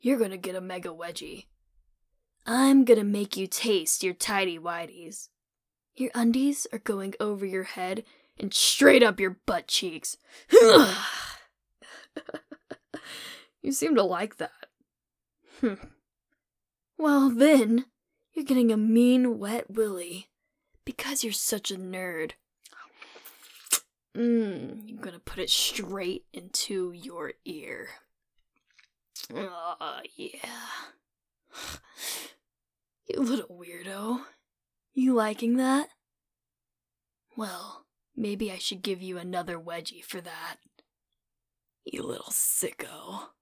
you're gonna get a mega wedgie. I'm gonna make you taste your tidy whities. Your undies are going over your head and straight up your butt cheeks. You seem to like that. Well then, you're getting a mean wet willy. Because you're such a nerd. I'm gonna put it straight into your ear. Yeah. You little weirdo. You liking that? Well, maybe I should give you another wedgie for that. You little sicko.